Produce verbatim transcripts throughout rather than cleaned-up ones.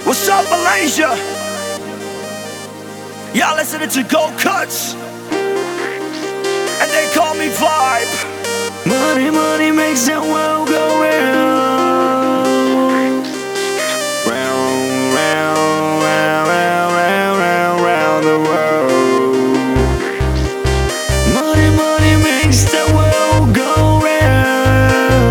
What's up, Malaysia? Y'all listening to Gold Cuts, and they call me Vibe. Money, money makes the world go round, round, round, round, round, round, round, round the world. Money, money makes the world go round,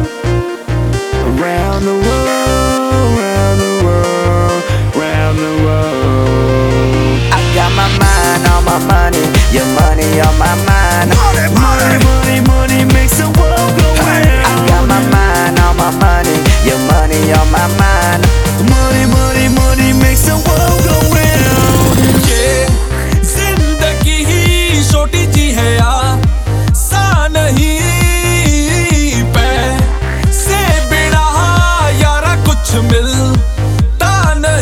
around the world, round the world, round the world. I got my mind on my money, your money on my mind. Money, money, money, money makes the world go round. I got my mind on my money, your money on my mind. Money, money, money makes the world go round. ये जिंदगी ही छोटी सी है आसान नहीं, पैसे बिना यारा कुछ मिलता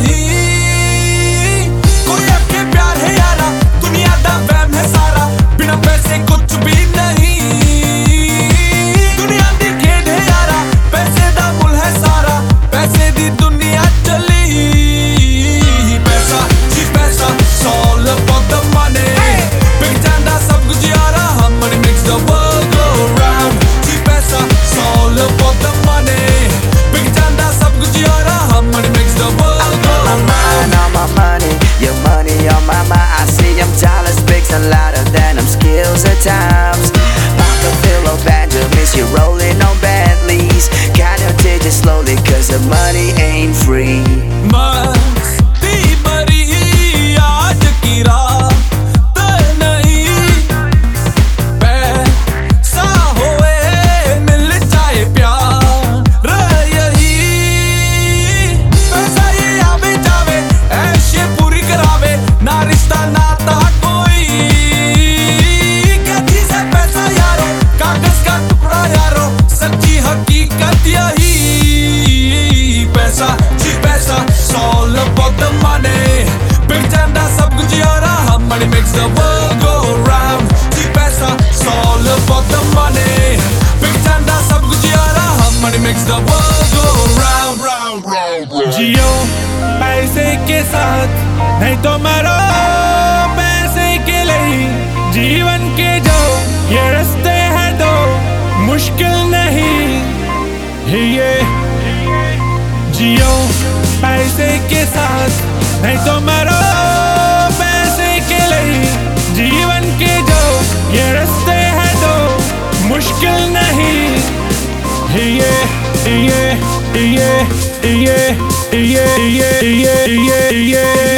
नहीं। कोई आपके प्यार है यारा, दुनिया दा वहम है सारा, बिना पैसे कुछ भी नहीं। दुनिया दी खेड है यारा, पैसे दा मुल है सारा, पैसे दी दुनिया चली। पैसा जी पैसा, it's all about the money। बिक जांदा सब कुछ यारा, money makes the world go round। जी पैसा, it's all about the money। बिक जांदा सब कुछ यारा, money makes the world go round। My mind on my money, your money on my mind. I see them dollars big and louder than them skills at times. Papa Philo Benjamins, you're rolling on Bentleys. Kinda did it slowly cause the money ain't free. मस्ती भरी आज की रात नहीं, पैसा होए मिल जाए प्यार यही। पैसा ये आवे जावे, ऐशे पूरी करावे, ना रिश्ता नाता कोई। क्या चीज़ है पैसा यारो, कागज का टुकड़ा यारो, सच्ची हकीकत यही। पैसा जी पैसा, it's all about the money। बिक जांदा सब कुछ यारा, money makes the world go round। जी पैसा, it's all about the money। बिक जांदा सब कुछ यारा, money makes the world go round, round, round, round। जियो पैसे के साथ, नहीं तो मरो पैसे के लिए। जीवन के जो ये रास्ते हैं दो, मुश्किल नहीं ये। जियो पैसे के साथ, नहीं तो मरो पैसे के लिए। जीवन के जो ये रास्ते हैं दो, मुश्किल नहीं ये ये ये ये ये ये ये ये ये